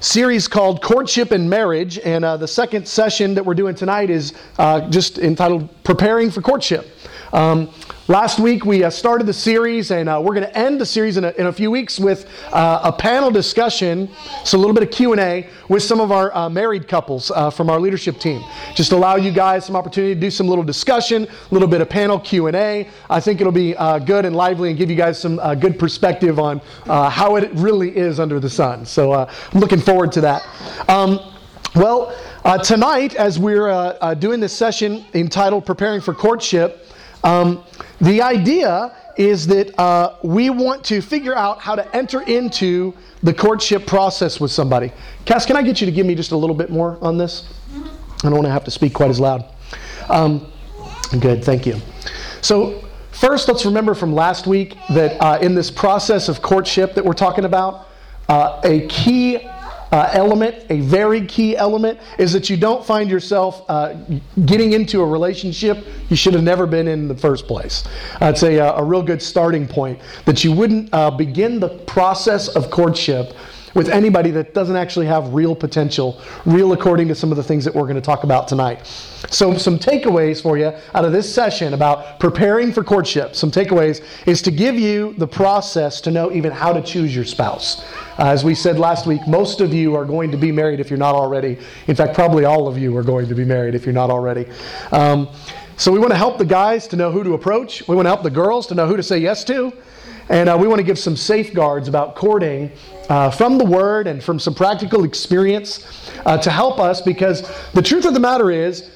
series called Courtship and Marriage, and the second session that we're doing tonight is just entitled Preparing for Courtship. Last week we started the series, and we're going to end the series in a few weeks with a panel discussion, so a little bit of Q&A with some of our married couples from our leadership team. Just allow you guys some opportunity to do some little discussion, a little bit of panel Q&A. I think it'll be good and lively and give you guys some good perspective on how it really is under the sun. So I'm looking forward to that. Tonight, as we're doing this session entitled Preparing for Courtship, the idea is that we want to figure out how to enter into the courtship process with somebody. Cass, can I get you to give me just a little bit more on this? I don't want to have to speak quite as loud. Good, thank you. So first, let's remember from last week that in this process of courtship that we're talking about, a key element, a very key element, is that you don't find yourself getting into a relationship you should have never been in the first place. It's a real good starting point, that you wouldn't begin the process of courtship with anybody that doesn't actually have real potential, real according to some of the things that we're going to talk about tonight. So some takeaways for you out of this session about preparing for courtship. Some takeaways is to give you the process to know even how to choose your spouse. As we said last week, most of you are going to be married if you're not already. In fact, probably all of you are going to be married if you're not already. So we want to help the guys to know who to approach. We want to help the girls to know who to say yes to. And we want to give some safeguards about courting from the Word and from some practical experience to help us, because the truth of the matter is,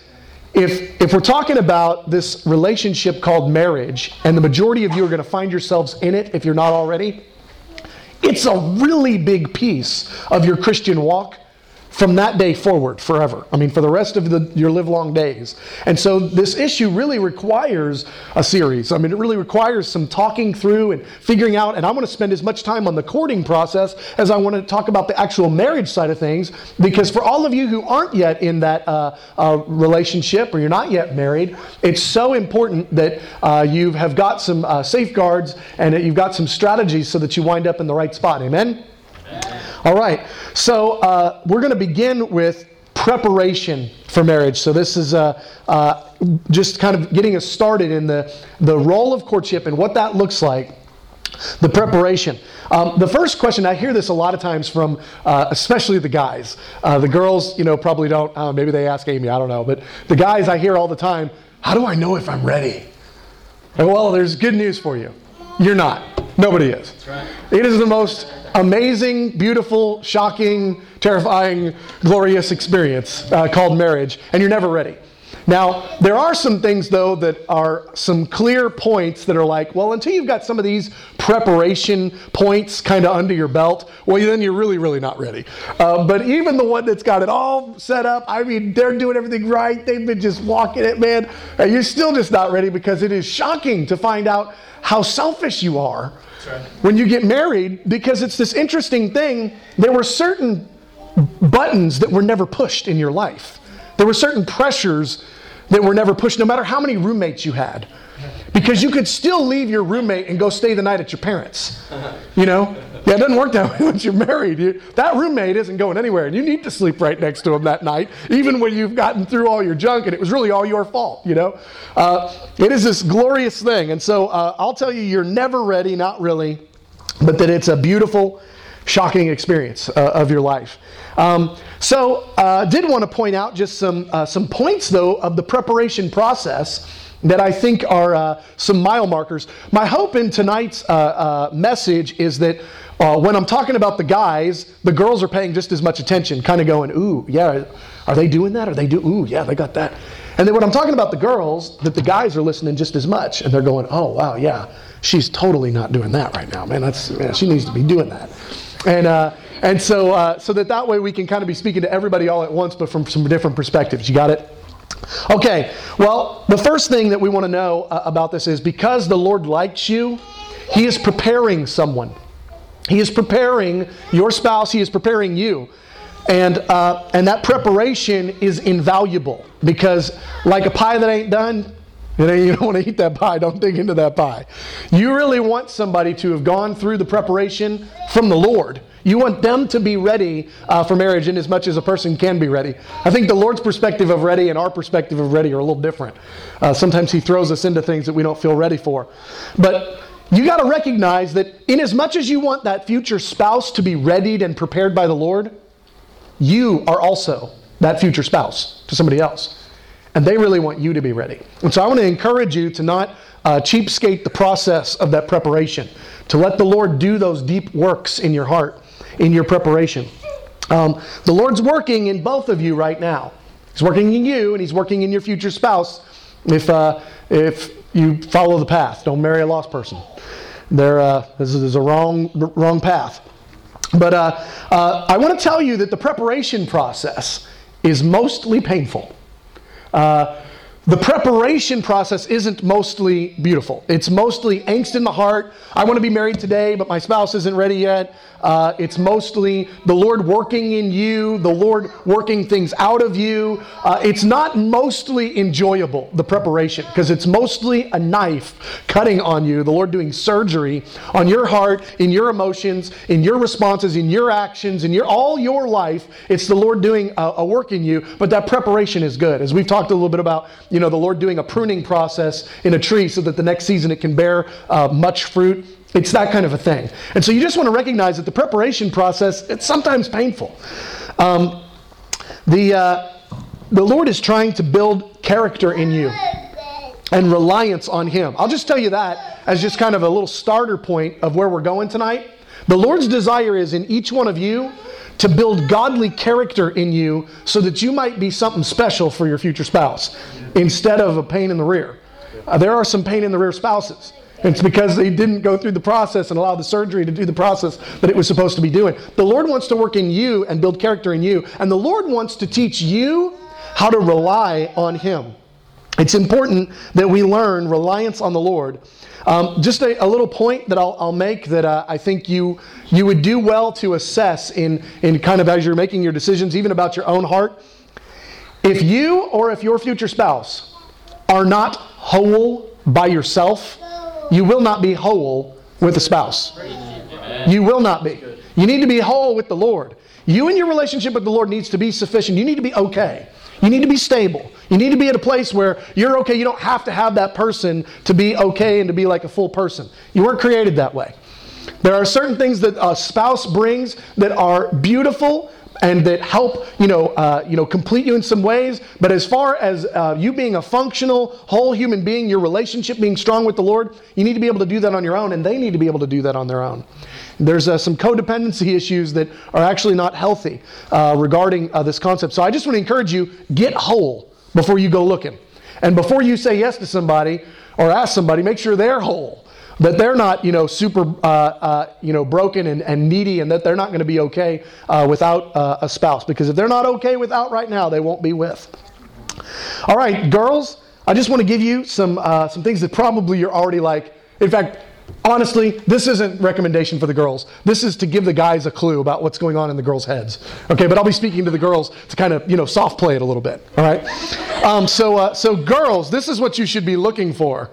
if we're talking about this relationship called marriage, and the majority of you are going to find yourselves in it if you're not already, it's a really big piece of your Christian walk from that day forward, forever. I mean, for the rest of your live-long days. And so this issue really requires a series. I mean, it really requires some talking through and figuring out, and I want to spend as much time on the courting process as I want to talk about the actual marriage side of things, because for all of you who aren't yet in that relationship, or you're not yet married, it's so important that you have got some safeguards and that you've got some strategies so that you wind up in the right spot. Amen? All right, so we're going to begin with preparation for marriage. So this is just kind of getting us started in the role of courtship and what that looks like, the preparation. The first question, I hear this a lot of times from especially the guys. The girls, probably don't, maybe they ask Amy, I don't know. But the guys I hear all the time, how do I know if I'm ready? And well, there's good news for you. You're not. Nobody is. That's right. It is the most amazing, beautiful, shocking, terrifying, glorious experience called marriage, and you're never ready. Now, there are some things, though, that are some clear points that are like, well, until you've got some of these preparation points kind of under your belt, well, then you're really, really not ready. But even the one that's got it all set up, I mean, they're doing everything right. They've been just walking it, man. You're still just not ready, because it is shocking to find out how selfish you are when you get married, because it's this interesting thing. There were certain buttons that were never pushed in your life. There were certain pressures that were never pushed, no matter how many roommates you had. Because you could still leave your roommate and go stay the night at your parents'. Yeah, it doesn't work that way once you're married. That roommate isn't going anywhere, and you need to sleep right next to him that night, even when you've gotten through all your junk and it was really all your fault, It is this glorious thing. And so I'll tell you, you're never ready, not really, but that it's a beautiful, shocking experience of your life. Did want to point out just some points, though, of the preparation process that I think are some mile markers. My hope in tonight's message is that when I'm talking about the guys, the girls are paying just as much attention, kind of going, ooh, yeah, are they doing that? Ooh, yeah, they got that. And then when I'm talking about the girls, that the guys are listening just as much, and they're going, oh, wow, yeah, she's totally not doing that right now, man. She needs to be doing that. And so that way we can kind of be speaking to everybody all at once, but from some different perspectives. You got it? Okay, well, the first thing that we want to know about this is, because the Lord likes you, He is preparing someone. He is preparing your spouse. He is preparing you. And that preparation is invaluable, because like a pie that ain't done, you don't want to eat that pie. Don't dig into that pie. You really want somebody to have gone through the preparation from the Lord You want them to be ready for marriage in as much as a person can be ready. I think the Lord's perspective of ready and our perspective of ready are a little different. Sometimes He throws us into things that we don't feel ready for. But you got to recognize that in as much as you want that future spouse to be readied and prepared by the Lord, you are also that future spouse to somebody else. And they really want you to be ready. And so I want to encourage you to not cheapskate the process of that preparation, to let the Lord do those deep works in your heart, in your preparation. The Lord's working in both of you right now. He's working in you, and He's working in your future spouse if you follow the path. Don't marry a lost person. This is a wrong path. But I want to tell you that the preparation process is mostly painful. The preparation process isn't mostly beautiful. It's mostly angst in the heart. I want to be married today, but my spouse isn't ready yet. It's mostly the Lord working in you, the Lord working things out of you. It's not mostly enjoyable, the preparation, because it's mostly a knife cutting on you, the Lord doing surgery on your heart, in your emotions, in your responses, in your actions, in all your life. It's the Lord doing a work in you, but that preparation is good. As we've talked a little bit about, the Lord doing a pruning process in a tree so that the next season it can bear much fruit. It's that kind of a thing. And so you just want to recognize that the preparation process, it's sometimes painful. The Lord is trying to build character in you and reliance on Him. I'll just tell you that as just kind of a little starter point of where we're going tonight. The Lord's desire is in each one of you to build godly character in you so that you might be something special for your future spouse instead of a pain in the rear. There are some pain in the rear spouses. It's because they didn't go through the process and allow the surgery to do the process that it was supposed to be doing. The Lord wants to work in you and build character in you. And the Lord wants to teach you how to rely on Him. It's important that we learn reliance on the Lord. Just a little point that I'll make that I think you would do well to assess in kind of as you're making your decisions, even about your own heart. If you or if your future spouse are not whole by yourself, you will not be whole with a spouse. You will not be. You need to be whole with the Lord. You and your relationship with the Lord needs to be sufficient. You need to be okay. You need to be stable. You need to be at a place where you're okay. You don't have to have that person to be okay and to be like a full person. You weren't created that way. There are certain things that a spouse brings that are beautiful and that help, complete you in some ways. But as far as you being a functional, whole human being, your relationship being strong with the Lord, you need to be able to do that on your own, and they need to be able to do that on their own. There's some codependency issues that are actually not healthy regarding this concept. So I just want to encourage you, get whole before you go looking. And before you say yes to somebody or ask somebody, make sure they're whole. That they're not, super, broken and needy, and that they're not going to be okay without a spouse. Because if they're not okay without right now, they won't be with. All right, girls, I just want to give you some things that probably you're already like. In fact, honestly, this isn't recommendation for the girls. This is to give the guys a clue about what's going on in the girls' heads. Okay, but I'll be speaking to the girls to kind of, soft play it a little bit. All right. So girls, this is what you should be looking for.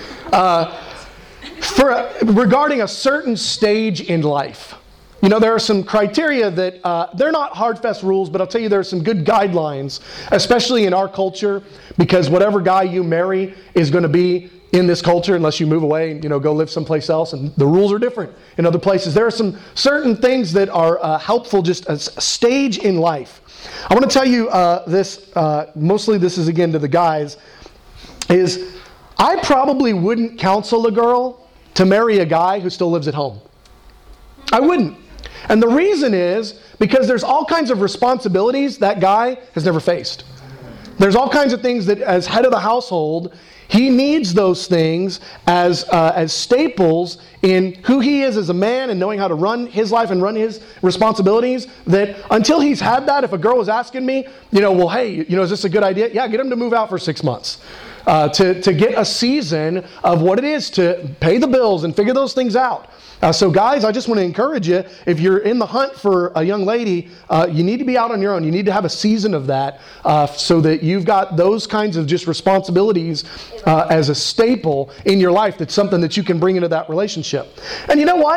Regarding a certain stage in life. There are some criteria that, they're not hard, fast rules, but I'll tell you there are some good guidelines, especially in our culture, because whatever guy you marry is going to be in this culture unless you move away and, go live someplace else, and the rules are different in other places. There are some certain things that are helpful just as a stage in life. I want to tell you this, mostly this is again to the guys, is I probably wouldn't counsel a girl to marry a guy who still lives at home. I wouldn't. And the reason is because there's all kinds of responsibilities that guy has never faced. There's all kinds of things that as head of the household, he needs those things as staples in who he is as a man and knowing how to run his life and run his responsibilities, that until he's had that, if a girl was asking me, hey, is this a good idea? Yeah, get him to move out for 6 months. To get a season of what it is to pay the bills and figure those things out. So guys, I just want to encourage you, if you're in the hunt for a young lady, you need to be out on your own. You need to have a season of that so that you've got those kinds of just responsibilities as a staple in your life. That's something that you can bring into that relationship. And you know what?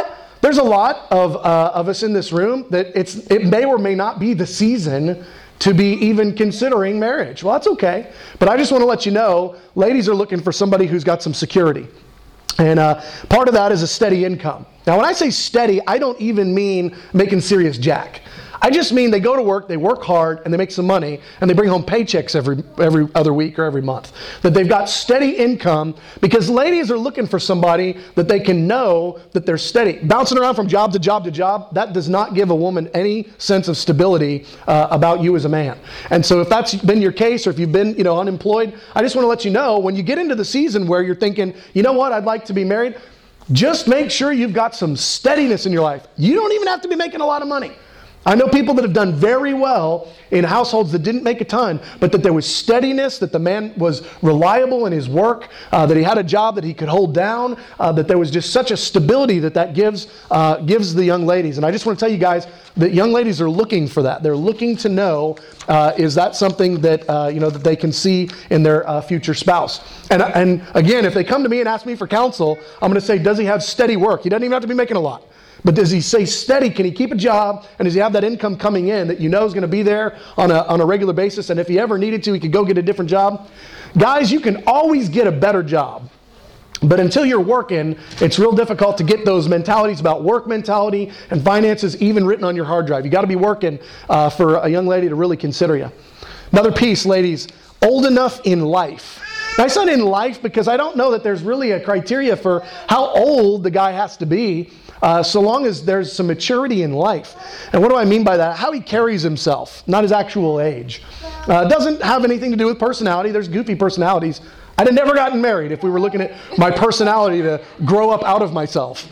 there's a lot of us in this room that it may or may not be the season to be even considering marriage. Well, that's okay. But I just want to let you know, ladies are looking for somebody who's got some security. And part of that is a steady income. Now, when I say steady, I don't even mean making serious jack. I just mean they go to work, they work hard, and they make some money, and they bring home paychecks every other week or every month. That they've got steady income, because ladies are looking for somebody that they can know that they're steady. Bouncing around from job to job to job, that does not give a woman any sense of stability about you as a man. And so if that's been your case, or if you've been unemployed, I just want to let you know, when you get into the season where you're thinking, you know what, I'd like to be married, just make sure you've got some steadiness in your life. You don't even have to be making a lot of money. I know people that have done very well in households that didn't make a ton, but that there was steadiness, that the man was reliable in his work, that he had a job that he could hold down, that there was just such a stability that gives the young ladies. And I just want to tell you guys that young ladies are looking for that. They're looking to know, is that something that that they can see in their future spouse? And again, if they come to me and ask me for counsel, I'm going to say, does he have steady work? He doesn't even have to be making a lot. But does he stay steady? Can he keep a job? And does he have that income coming in that you know is going to be there on a regular basis? And if he ever needed to, he could go get a different job. Guys, you can always get a better job. But until you're working, it's real difficult to get those mentalities about work mentality and finances even written on your hard drive. You got to be working for a young lady to really consider you. Another piece, ladies, old enough in life. Now, I said in life because I don't know that there's really a criteria for how old the guy has to be. So long as there's some maturity in life. And what do I mean by that? How he carries himself, not his actual age. It doesn't have anything to do with personality. There's goofy personalities. I'd have never gotten married if we were looking at my personality to grow up out of myself.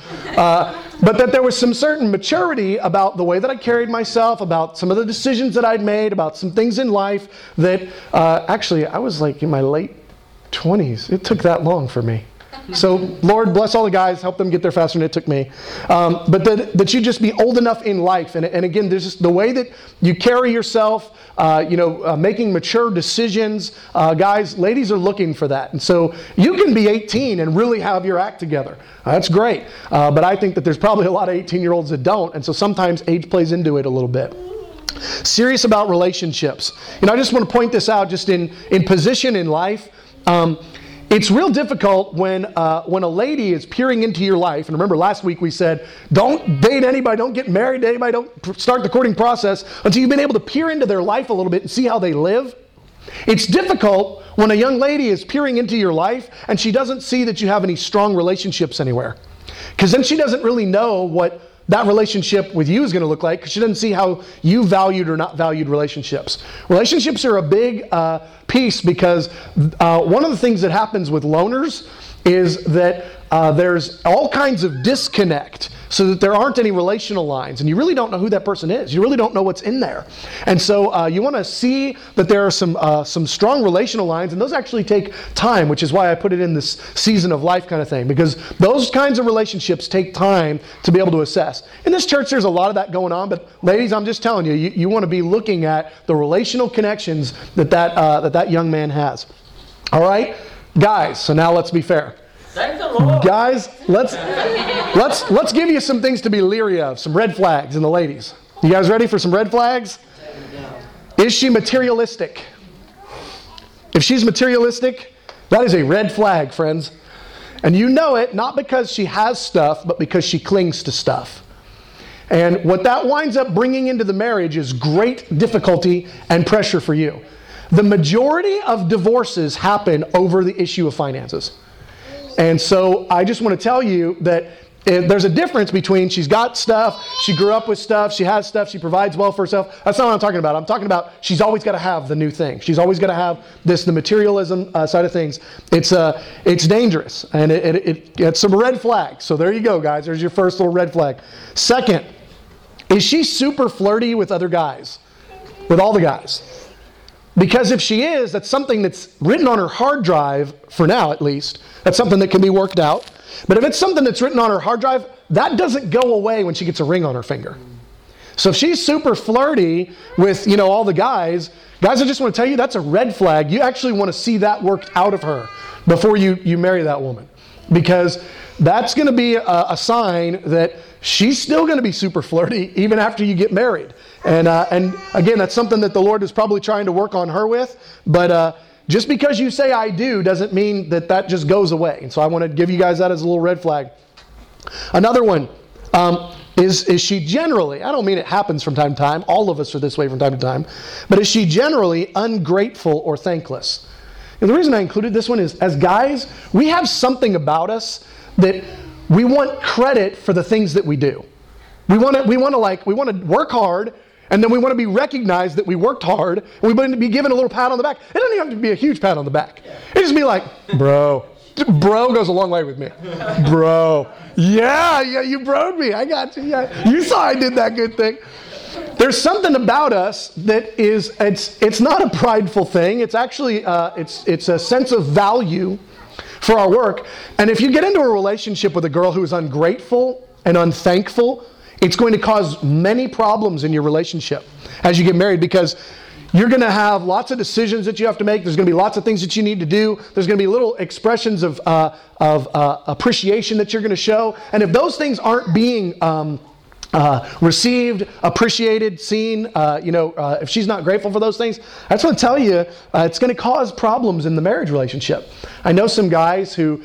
But that there was some certain maturity about the way that I carried myself, about some of the decisions that I'd made, about some things in life that actually I was like in my late 20s. It took that long for me. So, Lord, bless all the guys, help them get there faster than it took me. But that you just be old enough in life. And again, there's just the way that you carry yourself, making mature decisions. Guys, ladies are looking for that. And so you can be 18 and really have your act together. That's great. But I think that there's probably a lot of 18-year-olds that don't. And so sometimes age plays into it a little bit. Serious about relationships. I just want to point this out just in position in life. It's real difficult when a lady is peering into your life. And remember, last week we said, don't date anybody, don't get married to anybody, don't start the courting process until you've been able to peer into their life a little bit and see how they live. It's difficult when a young lady is peering into your life and she doesn't see that you have any strong relationships anywhere. Because then she doesn't really know what that relationship with you is going to look like, because she doesn't see how you valued or not valued relationships. Relationships are a big piece, because one of the things that happens with loners is that there's all kinds of disconnect, so that there aren't any relational lines, and you really don't know who that person is. You really don't know what's in there. And so you want to see that there are some strong relational lines, and those actually take time, which is why I put it in this season of life kind of thing, because those kinds of relationships take time to be able to assess. In this church, there's a lot of that going on, but ladies, I'm just telling you, you want to be looking at the relational connections that young man has. All right? Guys, so now let's be fair. Thank the Lord. Guys, let's give you some things to be leery of, some red flags in the ladies. You guys ready for some red flags? Is she materialistic? If she's materialistic, that is a red flag, friends. And you know it, not because she has stuff, but because she clings to stuff. And what that winds up bringing into the marriage is great difficulty and pressure for you. The majority of divorces happen over the issue of finances. And so I just want to tell you that there's a difference between she's got stuff, she grew up with stuff, she has stuff, she provides well for herself. That's not what I'm talking about. I'm talking about she's always got to have the new thing. She's always got to have the materialism side of things. It's dangerous, and it's some red flags. So there you go, guys. There's your first little red flag. Second, is she super flirty with other guys? With all the guys? Because if she is, that's something that's written on her hard drive, for now at least. That's something that can be worked out. But if it's something that's written on her hard drive, that doesn't go away when she gets a ring on her finger. So if she's super flirty with, all the guys, I just want to tell you, that's a red flag. You actually want to see that worked out of her before you marry that woman. Because that's going to be a sign that she's still going to be super flirty even after you get married. And again, that's something that the Lord is probably trying to work on her with. But just because you say I do doesn't mean that just goes away. And so I want to give you guys that as a little red flag. Another one is she generally, I don't mean it happens from time to time, all of us are this way from time to time, but is she generally ungrateful or thankless? And the reason I included this one is, as guys, we have something about us that we want credit for the things that we do. We want to work hard, and then we want to be recognized that we worked hard, and we want to be given a little pat on the back. It doesn't even have to be a huge pat on the back. It just be like, bro. Bro goes a long way with me. Bro. Yeah, you broed me. I got you. Yeah. You saw I did that good thing. There's something about us that is, it's not a prideful thing. It's actually, it's a sense of value for our work. And if you get into a relationship with a girl who is ungrateful and unthankful, it's going to cause many problems in your relationship as you get married, because you're going to have lots of decisions that you have to make. There's going to be lots of things that you need to do. There's going to be little expressions of appreciation that you're going to show. And if those things aren't being received, appreciated, seen, if she's not grateful for those things, I just want to tell you, it's going to cause problems in the marriage relationship. I know some guys who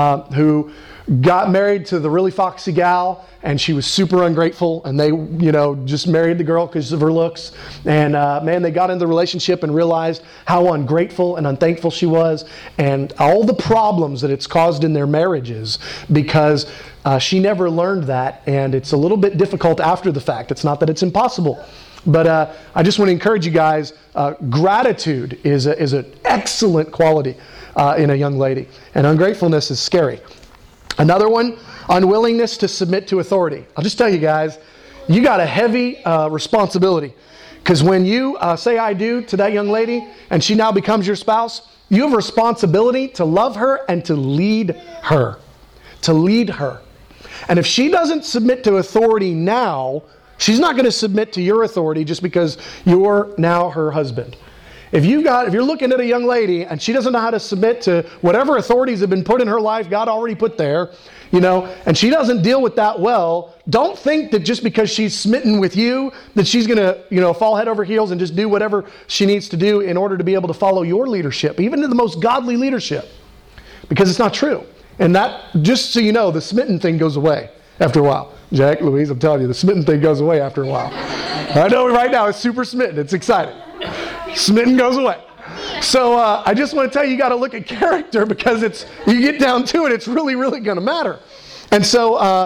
got married to the really foxy gal, and she was super ungrateful, and they, just married the girl because of her looks. And man, they got into the relationship and realized how ungrateful and unthankful she was, and all the problems that it's caused in their marriages because she never learned that, and it's a little bit difficult after the fact. It's not that it's impossible. But I just want to encourage you guys, gratitude is an excellent quality in a young lady, and ungratefulness is scary. Another one, unwillingness to submit to authority. I'll just tell you guys, you got a heavy responsibility. Because when you say I do to that young lady and she now becomes your spouse, you have a responsibility to love her and to lead her. To lead her. And if she doesn't submit to authority now, she's not going to submit to your authority just because you're now her husband. If you're looking at a young lady and she doesn't know how to submit to whatever authorities have been put in her life, God already put there, and she doesn't deal with that well, don't think that just because she's smitten with you, that she's going to, fall head over heels and just do whatever she needs to do in order to be able to follow your leadership, even to the most godly leadership, because it's not true. And that, just so you know, the smitten thing goes away after a while. Jack, Louise, I'm telling you, the smitten thing goes away after a while. I know right now it's super smitten. It's exciting. Smitten goes away. So I just want to tell you, you got to look at character, because you get down to it, it's really, really going to matter. And so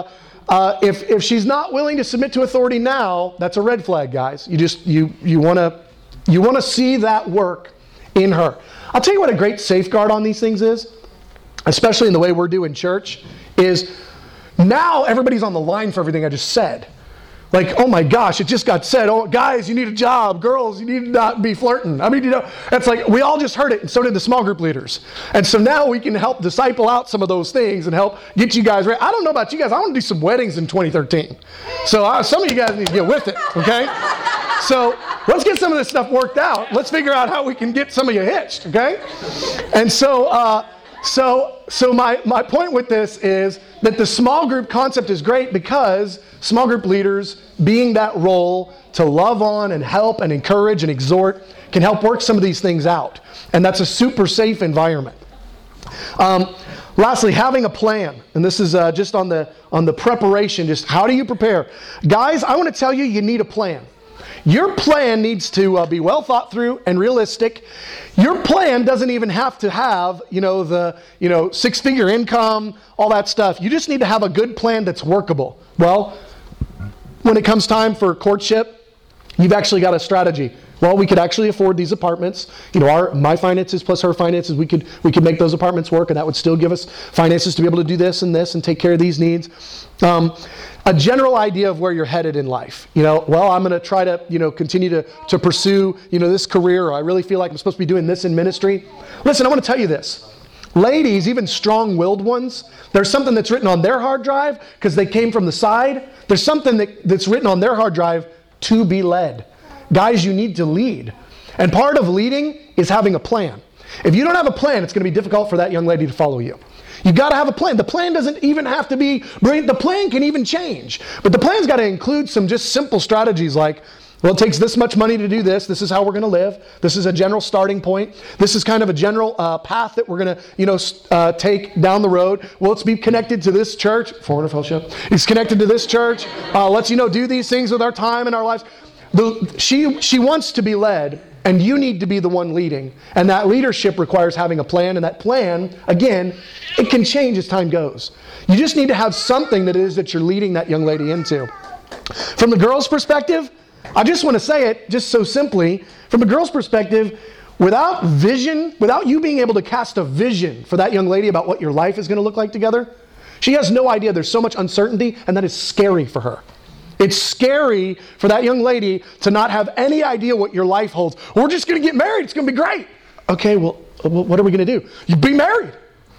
if she's not willing to submit to authority now, that's a red flag, guys. You want to see that work in her. I'll tell you what a great safeguard on these things is, especially in the way we're doing church, is now everybody's on the line for everything I just said. Like, oh my gosh, it just got said, oh, guys, you need a job. Girls, you need to not be flirting. I mean, it's like we all just heard it, and so did the small group leaders. And so now we can help disciple out some of those things and help get you guys ready. I don't know about you guys. I want to do some weddings in 2013. So some of you guys need to get with it, okay? So let's get some of this stuff worked out. Let's figure out how we can get some of you hitched, okay? And so my point with this is that the small group concept is great, because small group leaders, being that role to love on and help and encourage and exhort, can help work some of these things out. And that's a super safe environment. Lastly, having a plan. And this is just on the preparation, just how do you prepare? Guys, I want to tell you, you need a plan. Your plan needs to be well thought through and realistic. Your plan doesn't even have to have, the six-figure income, all that stuff. You just need to have a good plan that's workable. Well, when it comes time for courtship, you've actually got a strategy. Well, we could actually afford these apartments. My finances plus her finances, we could make those apartments work, and that would still give us finances to be able to do this and take care of these needs. A general idea of where you're headed in life. Well, I'm going to try to, continue to pursue, this career, or I really feel like I'm supposed to be doing this in ministry. Listen, I want to tell you this. Ladies, even strong-willed ones, there's something that's written on their hard drive because they came from the side. There's something that's written on their hard drive to be led. Guys, you need to lead. And part of leading is having a plan. If you don't have a plan, it's going to be difficult for that young lady to follow you. You've got to have a plan. The plan doesn't even have to be brilliant. The plan can even change. But the plan's got to include some just simple strategies like, well, it takes this much money to do this. This is how we're going to live. This is a general starting point. This is kind of a general path that we're going to, take down the road. Well, let's be connected to this church. Foreigner Fellowship. It's connected to this church. Let's, do these things with our time and our lives. She wants to be led, and you need to be the one leading. And that leadership requires having a plan. And that plan, again, it can change as time goes. You just need to have something that it is that you're leading that young lady into. From the girl's perspective, I just want to say it just so simply. From a girl's perspective, without vision, without you being able to cast a vision for that young lady about what your life is going to look like together, she has no idea. There's so much uncertainty, and that is scary for her. It's scary for that young lady to not have any idea what your life holds. We're just going to get married. It's going to be great. Okay, well, what are we going to do? You be married.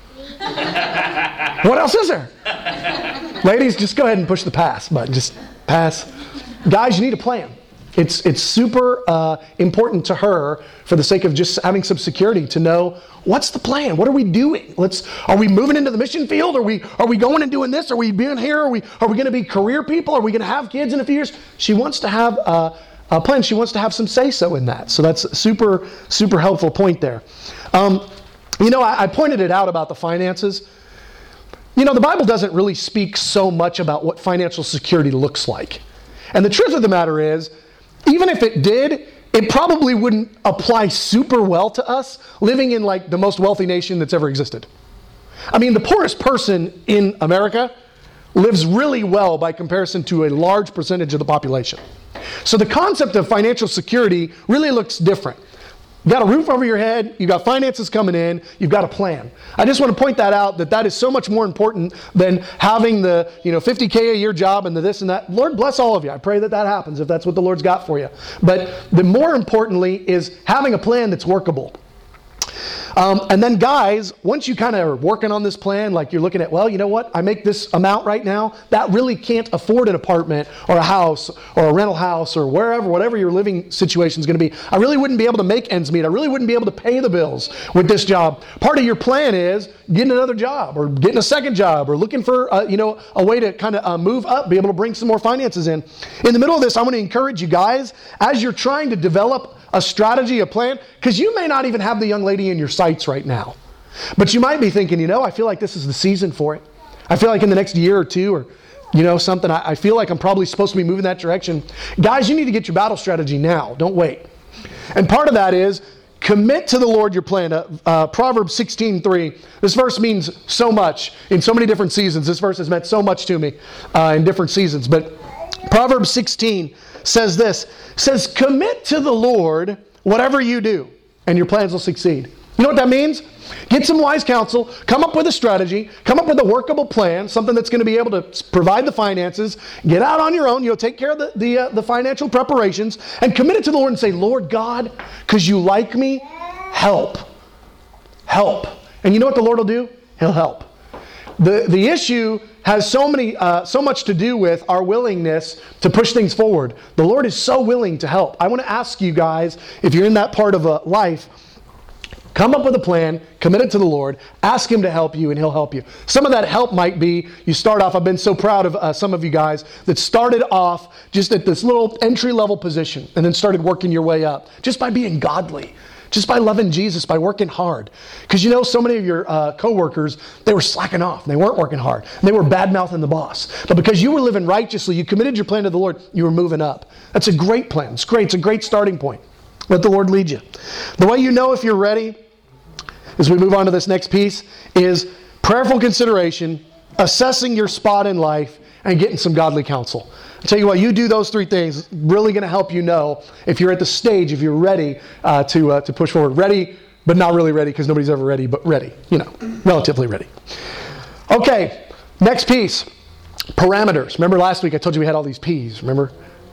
What else is there? Ladies, just go ahead and push the pass button. Just pass. Guys, you need a plan. It's super important to her for the sake of just having some security to know what's the plan. What are we doing? Are we moving into the mission field? Are we going and doing this? Are we being here? Are we going to be career people? Are we going to have kids in a few years? She wants to have a plan. She wants to have some say-so in that. So that's a super, super helpful point there. I pointed it out about the finances. The Bible doesn't really speak so much about what financial security looks like. And the truth of the matter is, even if it did, it probably wouldn't apply super well to us living in like the most wealthy nation that's ever existed. I mean, the poorest person in America lives really well by comparison to a large percentage of the population. So the concept of financial security really looks different. You've got a roof over your head, you've got finances coming in, you've got a plan. I just want to point that out, that is so much more important than having the $50K a year job and the this and that. Lord bless all of you. I pray that happens if that's what the Lord's got for you. But the more importantly is having a plan that's workable. And then guys, once you kind of are working on this plan, like you're looking at, well, you know what? I make this amount right now. That really can't afford an apartment or a house or a rental house or whatever your living situation is going to be. I really wouldn't be able to make ends meet. I really wouldn't be able to pay the bills with this job. Part of your plan is getting another job or getting a second job or looking for, a way to kind of move up, be able to bring some more finances in. In the middle of this, I want to encourage you guys, as you're trying to develop a strategy, a plan, because you may not even have the young lady in your sights right now. But you might be thinking, I feel like this is the season for it. I feel like in the next year or two or, something, I feel like I'm probably supposed to be moving that direction. Guys, you need to get your battle strategy now. Don't wait. And part of that is commit to the Lord your plan. Proverbs 16:3. This verse means so much in so many different seasons. This verse has meant so much to me in different seasons. But Proverbs 16 says this, says, commit to the Lord whatever you do, and your plans will succeed. You know what that means? Get some wise counsel, come up with a strategy, come up with a workable plan, something that's going to be able to provide the finances, get out on your own, take care of the financial preparations, and commit it to the Lord and say, Lord God, because you like me, help. Help. And you know what the Lord will do? He'll help. The issue has so much to do with our willingness to push things forward. The Lord is so willing to help. I want to ask you guys, if you're in that part of life, come up with a plan, commit it to the Lord, ask Him to help you, and He'll help you. Some of that help might be, you start off, I've been so proud of some of you guys that started off just at this little entry-level position and then started working your way up just by being godly. Just by loving Jesus, by working hard. Because so many of your coworkers, they were slacking off. They weren't working hard. They were bad-mouthing the boss. But because you were living righteously, you committed your plan to the Lord, you were moving up. That's a great plan. It's great. It's a great starting point. Let the Lord lead you. The way you know if you're ready, as we move on to this next piece, is prayerful consideration, assessing your spot in life, and getting some godly counsel. I'll tell you what, you do those three things, it's really going to help you know if you're at the stage, if you're ready to push forward. Ready, but not really ready, because nobody's ever ready, but ready. Relatively ready. Okay, next piece. Parameters. Remember last week I told you we had all these P's, remember?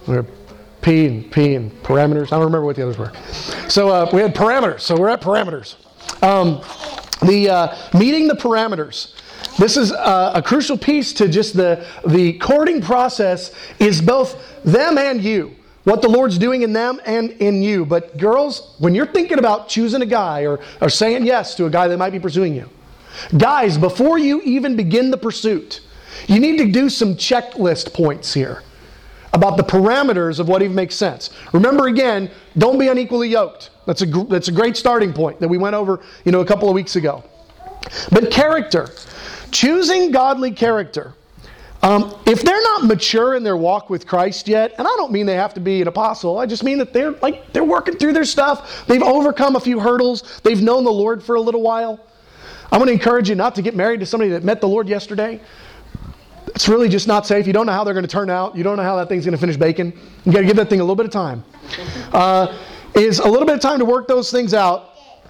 P and parameters. I don't remember what the others were. So we had parameters. So we're at parameters. Meeting the parameters. This is a crucial piece to just the courting process is both them and you. What the Lord's doing in them and in you. But girls, when you're thinking about choosing a guy or saying yes to a guy that might be pursuing you, Guys, before you even begin the pursuit, you need to do some checklist points here about the parameters of what even makes sense. Remember again, don't be unequally yoked. That's a great starting point that we went over, a couple of weeks ago. But character, choosing godly character. If they're not mature in their walk with Christ yet, and I don't mean they have to be an apostle, I just mean that they're working through their stuff. They've overcome a few hurdles. They've known the Lord for a little while. I'm going to encourage you not to get married to somebody that met the Lord yesterday. It's really just not safe. You don't know how they're going to turn out. You don't know how that thing's going to finish baking. You got to give that thing a little bit of time. Is a little bit of time to work those things out.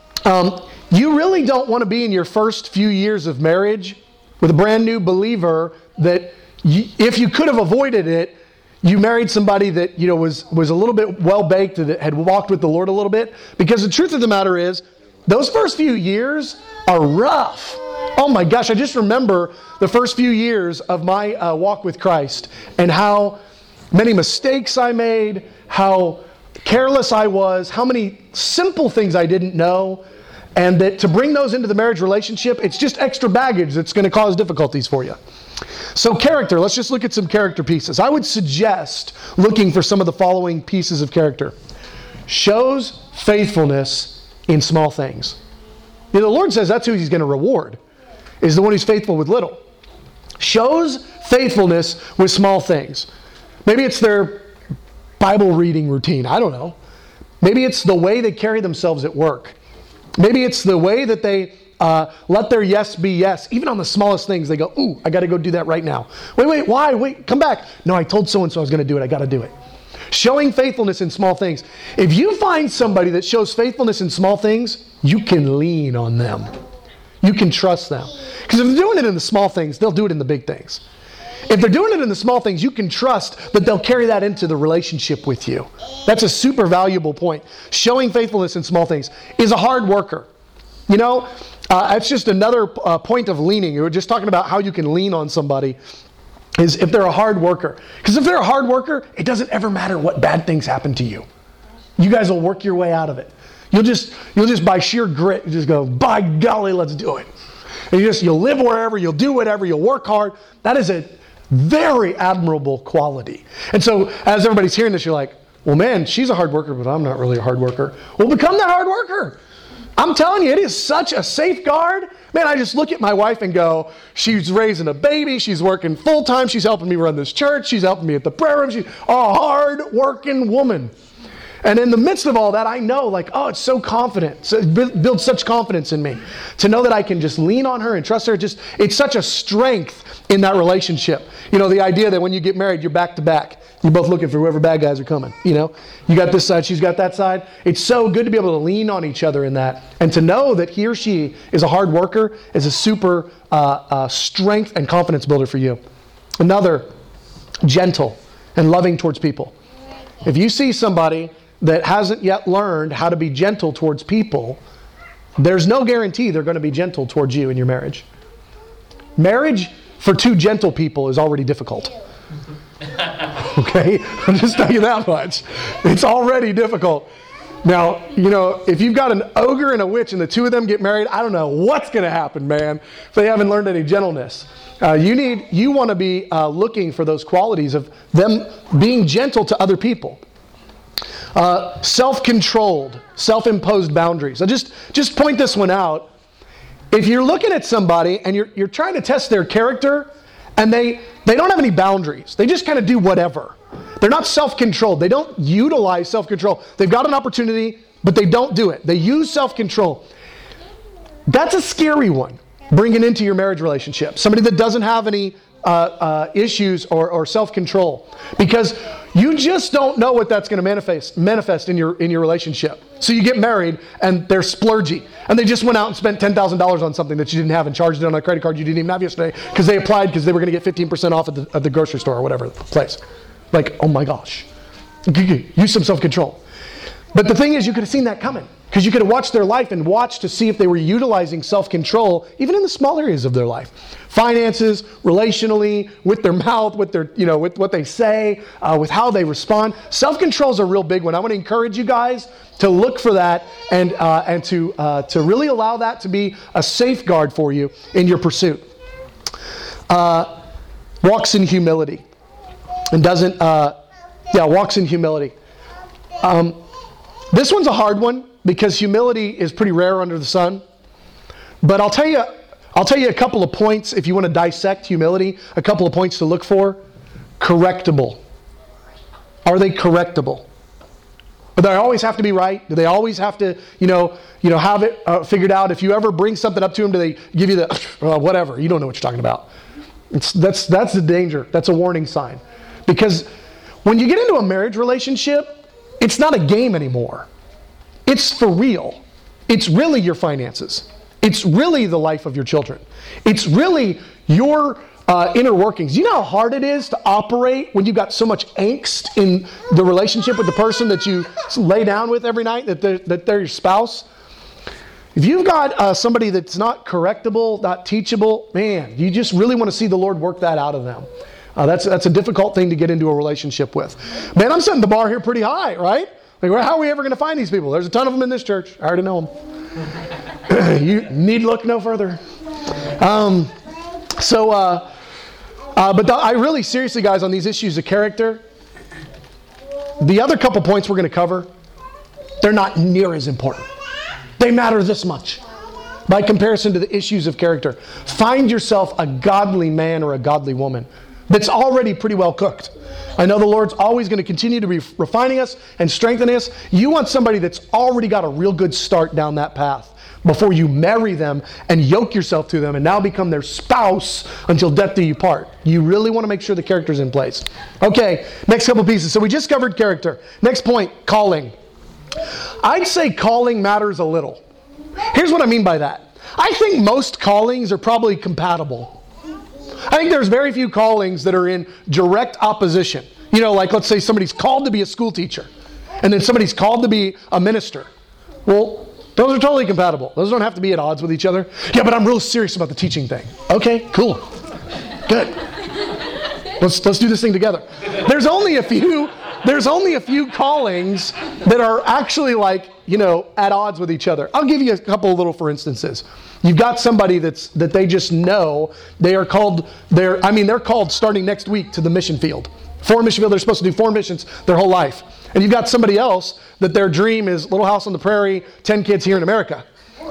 You really don't want to be in your first few years of marriage with a brand new believer that if you could have avoided it, you married somebody that was a little bit well-baked, that had walked with the Lord a little bit. Because the truth of the matter is, those first few years are rough. Oh my gosh, I just remember the first few years of my walk with Christ and how many mistakes I made, how careless I was, how many simple things I didn't know, and that to bring those into the marriage relationship, it's just extra baggage that's going to cause difficulties for you. So character, let's just look at some character pieces. I would suggest looking for some of the following pieces of character. Shows faithfulness in small things. The Lord says that's who He's going to reward, is the one who's faithful with little. Shows faithfulness with small things. Maybe it's their Bible reading routine. I don't know. Maybe it's the way they carry themselves at work. Maybe it's the way that they let their yes be yes. Even on the smallest things, they go, ooh, I got to go do that right now. Wait, why? Wait, come back. No, I told so-and-so I was going to do it. I got to do it. Showing faithfulness in small things. If you find somebody that shows faithfulness in small things, you can lean on them. You can trust them. Because if they're doing it in the small things, they'll do it in the big things. If they're doing it in the small things, you can trust that they'll carry that into the relationship with you. That's a super valuable point. Showing faithfulness in small things is a hard worker. It's just another point of leaning. We were just talking about how you can lean on somebody is if they're a hard worker. Because if they're a hard worker, it doesn't ever matter what bad things happen to you. You guys will work your way out of it. You'll just by sheer grit, you just go, by golly, let's do it. And you'll live wherever, you'll do whatever, you'll work hard. That is a very admirable quality. And so as everybody's hearing this, you're like, well, man, she's a hard worker, but I'm not really a hard worker. Well, become that hard worker. I'm telling you, it is such a safeguard. Man, I just look at my wife and go, she's raising a baby, she's working full time, she's helping me run this church, she's helping me at the prayer room, she's a hard working woman. And in the midst of all that, I know it's so confident. So it builds such confidence in me to know that I can just lean on her and trust her. It's such a strength in that relationship. The idea that when you get married, you're back to back. You're both looking for whoever bad guys are coming. You got this side, she's got that side. It's so good to be able to lean on each other in that. And to know that he or she is a hard worker is a super strength and confidence builder for you. Another, gentle and loving towards people. If you see somebody that hasn't yet learned how to be gentle towards people, there's no guarantee they're going to be gentle towards you in your marriage. Marriage for two gentle people is already difficult. Okay? I'll just tell you that much. It's already difficult. Now, if you've got an ogre and a witch and the two of them get married, I don't know what's going to happen, man, if they haven't learned any gentleness. You want to be looking for those qualities of them being gentle to other people. Self-controlled, self-imposed boundaries. So just point this one out. If you're looking at somebody and you're trying to test their character and they don't have any boundaries, they just kind of do whatever. They're not self-controlled. They don't utilize self-control. They've got an opportunity, but they don't do it. They use self-control. That's a scary one, bringing into your marriage relationship. Somebody that doesn't have any issues or self-control, because you just don't know what that's going to manifest in your relationship. So you get married and they're splurgy and they just went out and spent $10,000 on something that you didn't have and charged it on a credit card you didn't even have yesterday because they applied because they were going to get 15% off at the grocery store or whatever place. Oh my gosh, use some self-control. But the thing is, you could have seen that coming Because you could watch their life and watch to see if they were utilizing self-control, even in the small areas of their life. Finances, relationally, with their mouth, with their, with what they say, with how they respond. Self-control is a real big one. I want to encourage you guys to look for that and to really allow that to be a safeguard for you in your pursuit. Walks in humility. And walks in humility. This one's a hard one because humility is pretty rare under the sun. But I'll tell you a couple of points if you want to dissect humility, a couple of points to look for. Correctable. Are they correctable? Do they always have to be right? Do they always have to, have it figured out? If you ever bring something up to them, do they give you the, whatever, you don't know what you're talking about. That's the danger. That's a warning sign. Because when you get into a marriage relationship, it's not a game anymore. It's for real. It's really your finances. It's really the life of your children. It's really your inner workings. You know how hard it is to operate when you've got so much angst in the relationship with the person that you lay down with every night, that they're your spouse? If you've got somebody that's not correctable, not teachable, man, you just really want to see the Lord work that out of them. That's a difficult thing to get into a relationship with. Man, I'm setting the bar here pretty high, right? Like, how are we ever going to find these people? There's a ton of them in this church. I already know them. You need look no further. I really, seriously, guys, on these issues of character, the other couple points we're going to cover, they're not near as important. They matter this much by comparison to the issues of character. Find yourself a godly man or a godly woman that's already pretty well cooked. I know the Lord's always going to continue to be refining us and strengthening us. You want somebody that's already got a real good start down that path before you marry them and yoke yourself to them and now become their spouse until death do you part. You really want to make sure the character's in place. Okay, next couple pieces. So we just covered character. Next point, calling. I'd say calling matters a little. Here's what I mean by that. I think most callings are probably compatible. I think there's very few callings that are in direct opposition. Like let's say somebody's called to be a school teacher, and then somebody's called to be a minister. Well, those are totally compatible. Those don't have to be at odds with each other. Yeah, but I'm real serious about the teaching thing. Okay, cool. Good. Let's do this thing together. There's only a few callings that are actually at odds with each other. I'll give you a couple of little for instances. You've got somebody that they just know they're called starting next week to the mission field. Foreign mission field, they're supposed to do foreign missions their whole life. And you've got somebody else that their dream is Little House on the Prairie, 10 kids here in America.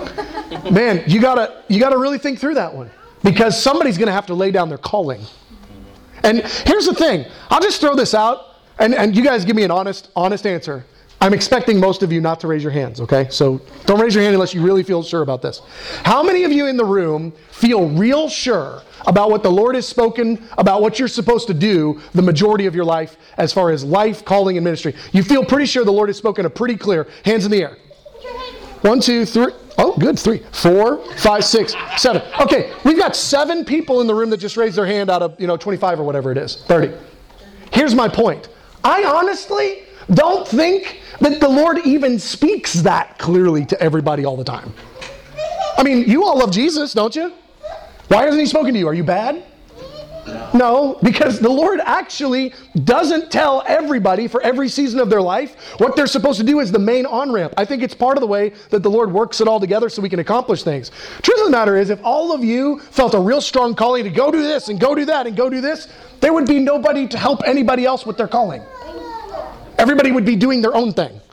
Man, you gotta really think through that one. Because somebody's gonna have to lay down their calling. And here's the thing, I'll just throw this out, and you guys give me an honest answer. I'm expecting most of you not to raise your hands, okay? So don't raise your hand unless you really feel sure about this. How many of you in the room feel real sure about what the Lord has spoken, about what you're supposed to do the majority of your life as far as life, calling, and ministry? You feel pretty sure the Lord has spoken a pretty clear. Hands in the air. 1, 2, 3. Oh, good. 3, 4, 5, 6, 7. Okay, we've got 7 people in the room that just raised their hand out of 25 or whatever it is, 30. Here's my point. I honestly don't think that the Lord even speaks that clearly to everybody all the time. I mean, you all love Jesus, don't you? Why hasn't he spoken to you? Are you bad? No, because the Lord actually doesn't tell everybody for every season of their life what they're supposed to do as the main on-ramp. I think it's part of the way that the Lord works it all together so we can accomplish things. Truth of the matter is, if all of you felt a real strong calling to go do this and go do that and go do this, there would be nobody to help anybody else with their calling. Everybody would be doing their own thing,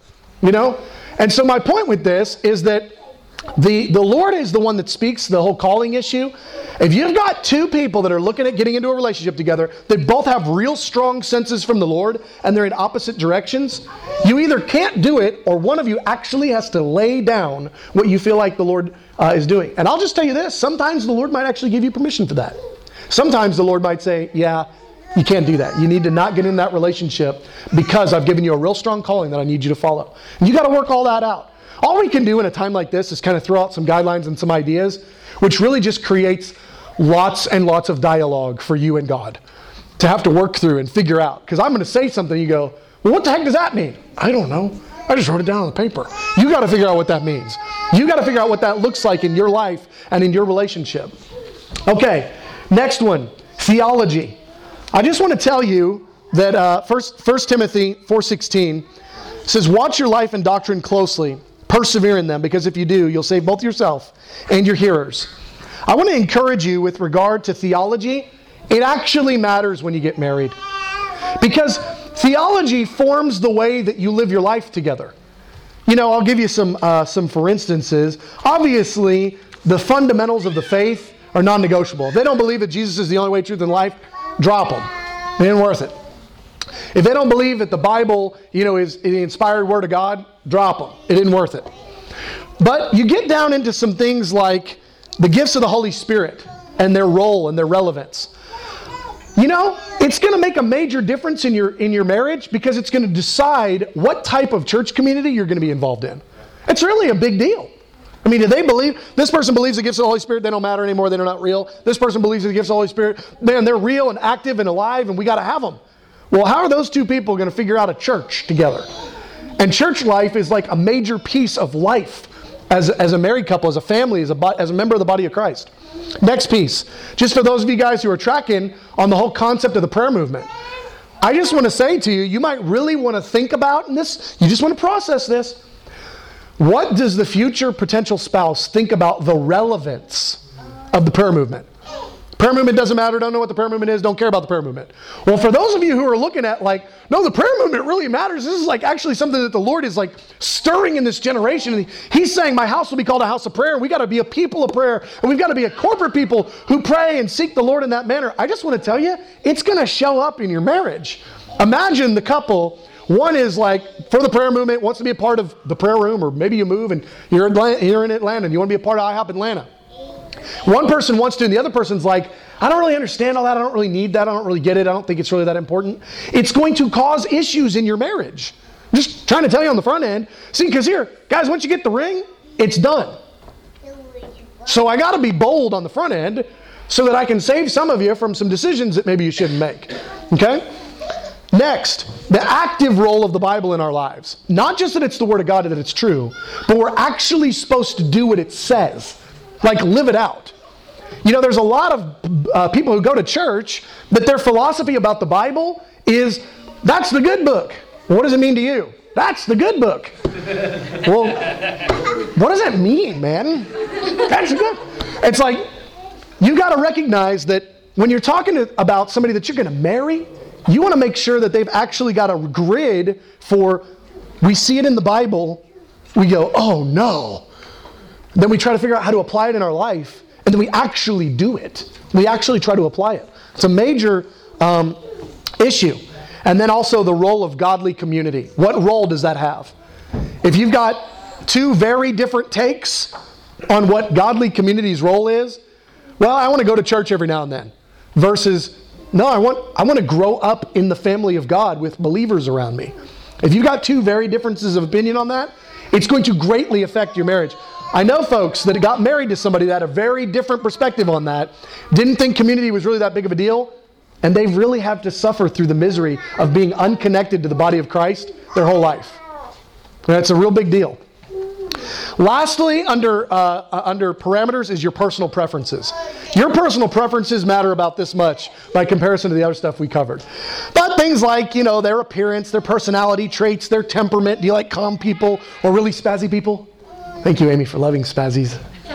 And so my point with this is that the Lord is the one that speaks the whole calling issue. If you've got 2 people that are looking at getting into a relationship together, they both have real strong senses from the Lord, and they're in opposite directions, you either can't do it, or one of you actually has to lay down what you feel like the Lord is doing. And I'll just tell you this, sometimes the Lord might actually give you permission for that. Sometimes the Lord might say, yeah, you can't do that. You need to not get in that relationship because I've given you a real strong calling that I need you to follow. And you got to work all that out. All we can do in a time like this is kind of throw out some guidelines and some ideas, which really just creates lots and lots of dialogue for you and God to have to work through and figure out. Because I'm going to say something, you go, well, what the heck does that mean? I don't know. I just wrote it down on the paper. You got to figure out what that means. You got to figure out what that looks like in your life and in your relationship. Okay, next one, theology. I just want to tell you that 1 Timothy 4:16 says, watch your life and doctrine closely. Persevere in them, because if you do, you'll save both yourself and your hearers. I want to encourage you with regard to theology. It actually matters when you get married. Because theology forms the way that you live your life together. You know, I'll give you some for instances. Obviously, the fundamentals of the faith are non-negotiable. If they don't believe that Jesus is the only way, truth, and life, drop them. It ain't worth it. If they don't believe that the Bible, is the inspired Word of God, drop them. It isn't worth it. But you get down into some things like the gifts of the Holy Spirit and their role and their relevance. It's going to make a major difference in your marriage, because it's going to decide what type of church community you're going to be involved in. It's really a big deal. I mean, do they believe, this person believes the gifts of the Holy Spirit, they don't matter anymore, they're not real. This person believes the gifts of the Holy Spirit, man, they're real and active and alive, and we got to have them. Well, how are those two people going to figure out a church together? And church life is like a major piece of life as a married couple, as a family, as a member of the body of Christ. Next piece, just for those of you guys who are tracking on the whole concept of the prayer movement, I just want to say to you, you might really want to think about this, you just want to process this. What does the future potential spouse think about the relevance of the prayer movement? Prayer movement doesn't matter, don't know what the prayer movement is, don't care about the prayer movement. Well, for those of you who are looking at no, the prayer movement really matters. This is actually something that the Lord is stirring in this generation. And He's saying my house will be called a house of prayer. We got to be a people of prayer. And we've got to be a corporate people who pray and seek the Lord in that manner. I just want to tell you, it's going to show up in your marriage. Imagine the couple. One is for the prayer movement, wants to be a part of the prayer room, or maybe you move and you're in Atlanta and you want to be a part of IHOP Atlanta. One person wants to, and the other person's I don't really understand all that. I don't really need that. I don't really get it. I don't think it's really that important. It's going to cause issues in your marriage. I'm just trying to tell you on the front end. See, because here, guys, once you get the ring, it's done. So I got to be bold on the front end so that I can save some of you from some decisions that maybe you shouldn't make. Okay? Next, the active role of the Bible in our lives. Not just that it's the Word of God, that it's true, but we're actually supposed to do what it says. Live it out. There's a lot of people who go to church, but their philosophy about the Bible is, that's the good book. What does it mean to you? That's the good book. Well, what does that mean, man? That's good. It's you got to recognize that when you're talking about somebody that you're going to marry, you want to make sure that they've actually got a grid for, we see it in the Bible, we go, oh no. Then we try to figure out how to apply it in our life, and then we actually do it. We actually try to apply it. It's a major issue. And then also the role of godly community. What role does that have? If you've got two very different takes on what godly community's role is, well, I want to go to church every now and then. Versus, no, I want to grow up in the family of God with believers around me. If you've got two very differences of opinion on that, it's going to greatly affect your marriage. I know folks that got married to somebody that had a very different perspective on that, didn't think community was really that big of a deal, and they really have to suffer through the misery of being unconnected to the body of Christ their whole life. That's a real big deal. Lastly, under parameters is your personal preferences. Your personal preferences matter about this much by comparison to the other stuff we covered. But things like, their appearance, their personality traits, their temperament. Do you like calm people or really spazzy people? Thank you, Amy, for loving spazzies.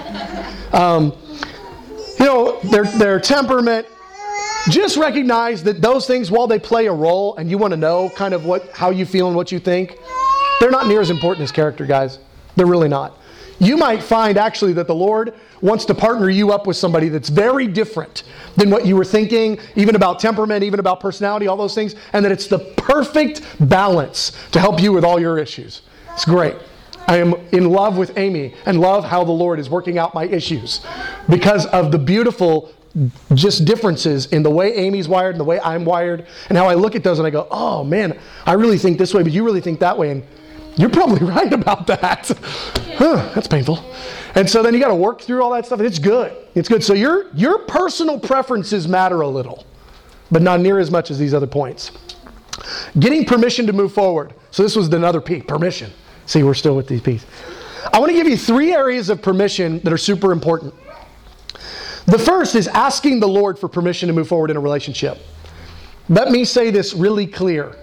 Their temperament. Just recognize that those things, while they play a role and you want to know kind of how you feel and what you think, they're not near as important as character, guys. They're really not. You might find actually that the Lord wants to partner you up with somebody that's very different than what you were thinking, even about temperament, even about personality, all those things, and that it's the perfect balance to help you with all your issues. It's great. I am in love with Amy and love how the Lord is working out my issues because of the beautiful just differences in the way Amy's wired and the way I'm wired, and how I look at those and I go, oh man, I really think this way, but you really think that way, and you're probably right about that. That's painful. And so then you got to work through all that stuff, and it's good. It's good. So your personal preferences matter a little, but not near as much as these other points. Getting permission to move forward. So this was another P, permission. See, we're still with these P's. I want to give you 3 areas of permission that are super important. The first is asking the Lord for permission to move forward in a relationship. Let me say this really clear.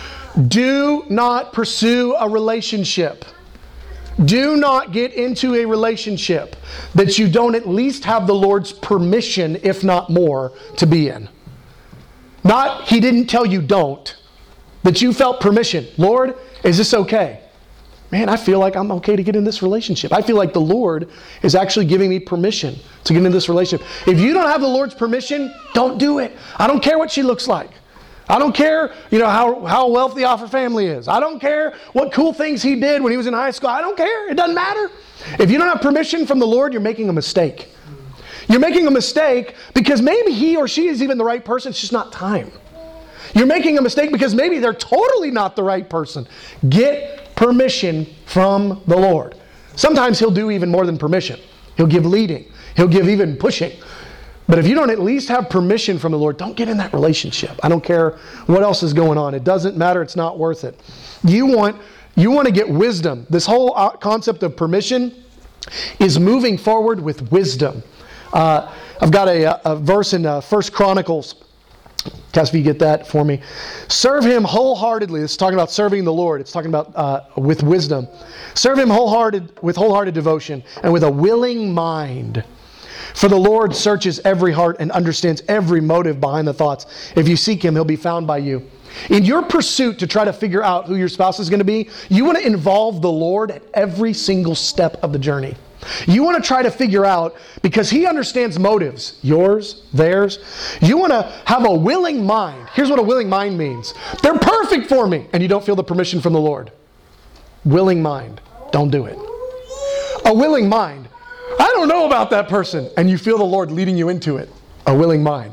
Do not pursue a relationship. Do not get into a relationship that you don't at least have the Lord's permission, if not more, to be in. Not, He didn't tell you don't, but you felt permission. Lord, is this okay? Man, I feel like I'm okay to get in this relationship. I feel like the Lord is actually giving me permission to get into this relationship. If you don't have the Lord's permission, don't do it. I don't care what she looks like. I don't care, how wealthy off her family is. I don't care what cool things he did when he was in high school. I don't care. It doesn't matter. If you don't have permission from the Lord, you're making a mistake. You're making a mistake because maybe he or she is even the right person. It's just not time. You're making a mistake because maybe they're totally not the right person. Get permission from the Lord. Sometimes He'll do even more than permission. He'll give leading. He'll give even pushing. But if you don't at least have permission from the Lord, don't get in that relationship. I don't care what else is going on. It doesn't matter. It's not worth it. You want to get wisdom. This whole concept of permission is moving forward with wisdom. I've got a verse in 1 Chronicles. Cass, if you get that for me. Serve Him wholeheartedly. This is talking about serving the Lord. It's talking about with wisdom. Serve Him with wholehearted devotion and with a willing mind. For the Lord searches every heart and understands every motive behind the thoughts. If you seek Him, He'll be found by you. In your pursuit to try to figure out who your spouse is going to be, you want to involve the Lord at every single step of the journey. You want to try to figure out, because He understands motives, yours, theirs. You want to have a willing mind. Here's what a willing mind means. They're perfect for me, and you don't feel the permission from the Lord. Willing mind. Don't do it. A willing mind. I don't know about that person, and you feel the Lord leading you into it. A willing mind.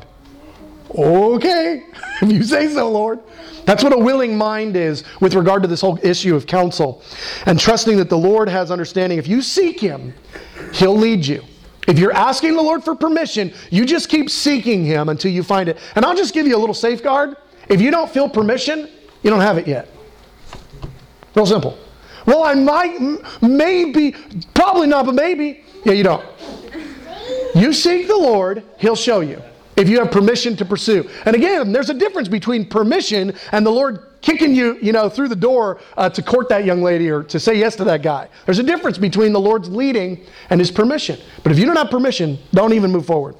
Okay, if you say so, Lord. That's what a willing mind is with regard to this whole issue of counsel. And trusting that the Lord has understanding. If you seek Him, He'll lead you. If you're asking the Lord for permission, you just keep seeking Him until you find it. And I'll just give you a little safeguard. If you don't feel permission, you don't have it yet. Real simple. Well, I might, maybe, probably not, but maybe. Yeah, you don't. You seek the Lord, He'll show you. If you have permission to pursue. And again, there's a difference between permission and the Lord kicking you, through the door to court that young lady or to say yes to that guy. There's a difference between the Lord's leading and His permission. But if you don't have permission, don't even move forward.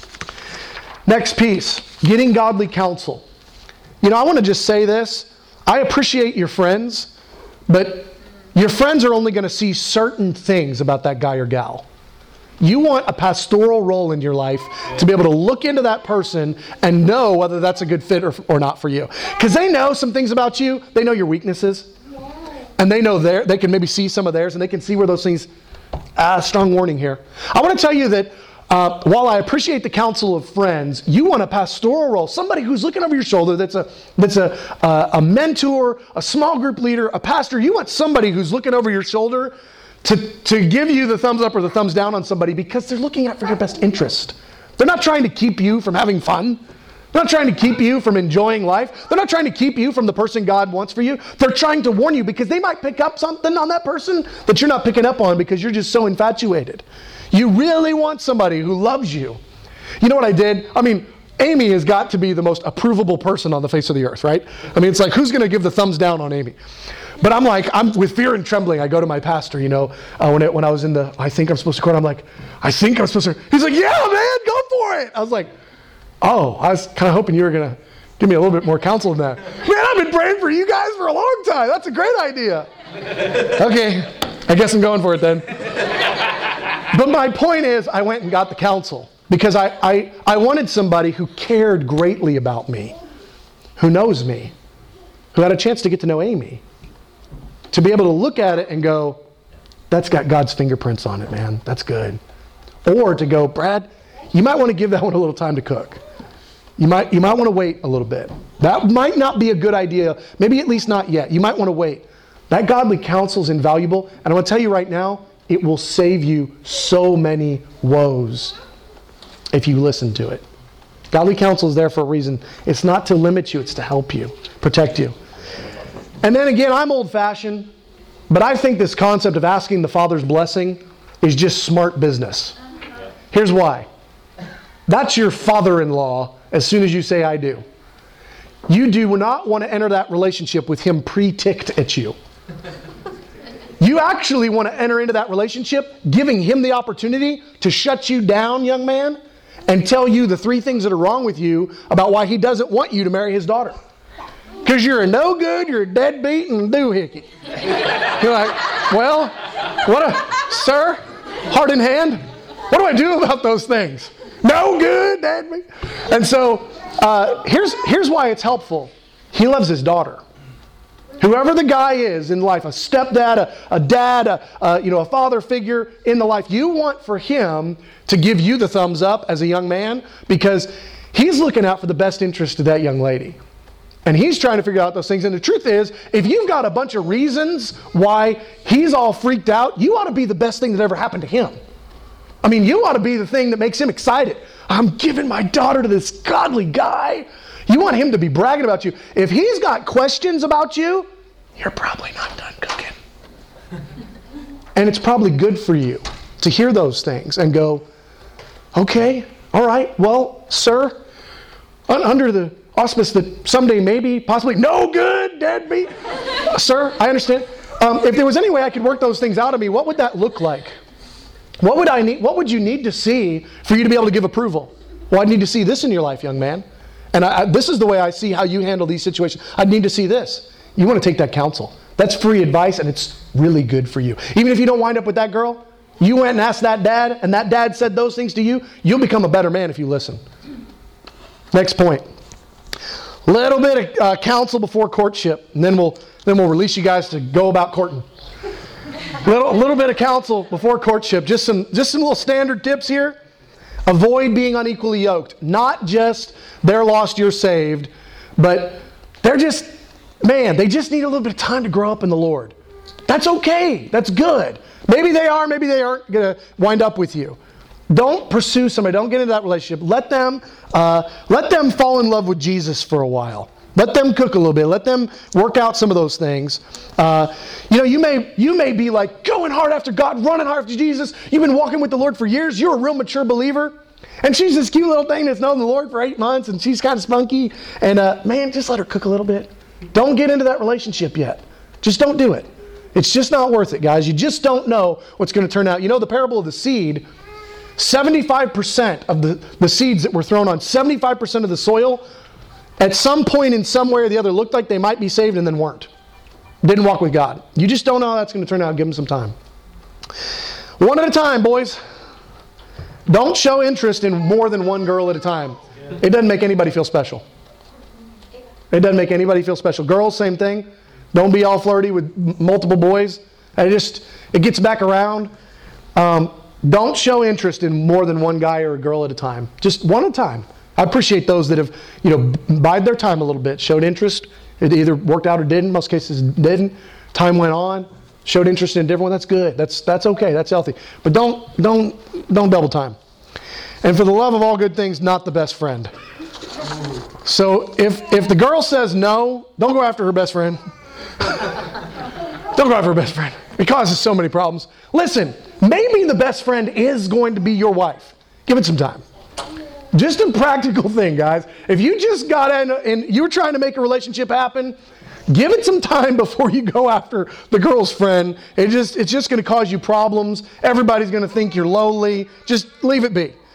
Next piece, getting godly counsel. I want to just say this. I appreciate your friends, but your friends are only going to see certain things about that guy or gal. You want a pastoral role in your life to be able to look into that person and know whether that's a good fit or not for you. Because they know some things about you. They know your weaknesses. And they know they can maybe see some of theirs and they can see where those things, strong warning here. I want to tell you that while I appreciate the counsel of friends, you want a pastoral role, somebody who's looking over your shoulder that's a mentor, a small group leader, a pastor. You want somebody who's looking over your shoulder to give you the thumbs up or the thumbs down on somebody because they're looking out for your best interest. They're not trying to keep you from having fun. They're not trying to keep you from enjoying life. They're not trying to keep you from the person God wants for you. They're trying to warn you because they might pick up something on that person that you're not picking up on because you're just so infatuated. You really want somebody who loves you. You know what I did? Amy has got to be the most approvable person on the face of the earth, right? It's like, who's going to give the thumbs down on Amy? But I'm with fear and trembling. I go to my pastor, when I was in I think I'm supposed to court. I'm like, I think I'm supposed to. He's like, yeah, man, go for it. I was like, oh, I was kind of hoping you were going to give me a little bit more counsel than that. Man, I've been praying for you guys for a long time. That's a great idea. Okay, I guess I'm going for it then. But my point is, I went and got the counsel because I wanted somebody who cared greatly about me, who knows me, who had a chance to get to know Amy. To be able to look at it and go, that's got God's fingerprints on it, man. That's good. Or to go, Brad, you might want to give that one a little time to cook. You might want to wait a little bit. That might not be a good idea. Maybe at least not yet. You might want to wait. That godly counsel is invaluable. And I want to tell you right now, it will save you so many woes if you listen to it. Godly counsel is there for a reason. It's not to limit you. It's to help you, protect you. And then again, I'm old-fashioned, but I think this concept of asking the Father's blessing is just smart business. Here's why. That's your father-in-law as soon as you say, I do. You do not want to enter that relationship with him pre-ticked at you. You actually want to enter into that relationship giving him the opportunity to shut you down, young man, and tell you the 3 things that are wrong with you about why he doesn't want you to marry his daughter. Because you're a no good, you're a deadbeat, and doohickey. You're like, well, sir, heart in hand, what do I do about those things? No good, deadbeat. And so here's why it's helpful. He loves his daughter. Whoever the guy is in life, a stepdad, a dad, a father figure in the life, you want for him to give you the thumbs up as a young man because he's looking out for the best interest of that young lady. And he's trying to figure out those things. And the truth is, if you've got a bunch of reasons why he's all freaked out, you ought to be the best thing that ever happened to him. I mean, you ought to be the thing that makes him excited. I'm giving my daughter to this godly guy. You want him to be bragging about you. If he's got questions about you, you're probably not done cooking. And it's probably good for you to hear those things and go, okay, all right, well, sir, under the auspice that someday maybe, possibly, no good, deadbeat. Sir, I understand. If there was any way I could work those things out of me, what would that look like? What would I need? What would you need to see for you to be able to give approval? Well, I'd need to see this in your life, young man. And this is the way I see how you handle these situations. I'd need to see this. You want to take that counsel. That's free advice, and it's really good for you. Even if you don't wind up with that girl, you went and asked that dad, and that dad said those things to you, you'll become a better man if you listen. Next point. Little bit of counsel before courtship, and then we'll release you guys to go about courting. Little bit of counsel before courtship. Just some little standard tips here. Avoid being unequally yoked. Not just they're lost, you're saved, but they just need a little bit of time to grow up in the Lord. That's okay. That's good. Maybe they are, maybe they aren't going to wind up with you. Don't pursue somebody. Don't get into that relationship. Let them fall in love with Jesus for a while. Let them cook a little bit. Let them work out some of those things. You may be like going hard after God, running hard after Jesus. You've been walking with the Lord for years. You're a real mature believer. And she's this cute little thing that's known the Lord for 8 months, and she's kind of spunky. And man, just let her cook a little bit. Don't get into that relationship yet. Just don't do it. It's just not worth it, guys. You just don't know what's going to turn out. You know the parable of the seed, 75% of the seeds that were thrown on 75% of the soil, at some point in some way or the other, looked like they might be saved and then weren't. Didn't walk with God. You just don't know how that's going to turn out. Give them some time. One at a time, boys. Don't show interest in more than one girl at a time. It doesn't make anybody feel special. It doesn't make anybody feel special. Girls, same thing. Don't be all flirty with multiple boys. It gets back around. Don't show interest in more than one guy or a girl at a time. Just one at a time. I appreciate those that have, bided their time a little bit, showed interest. It either worked out or didn't. Most cases didn't. Time went on. Showed interest in a different one. That's good. That's okay. That's healthy. But don't double time. And for the love of all good things, not the best friend. So if the girl says no, don't go after her best friend. Don't go after her best friend. It causes so many problems. Listen, maybe the best friend is going to be your wife. Give it some time. Just a practical thing, guys. If you just got in and you're trying to make a relationship happen, give it some time before you go after the girl's friend. It's just going to cause you problems. Everybody's going to think you're lowly. Just leave it be.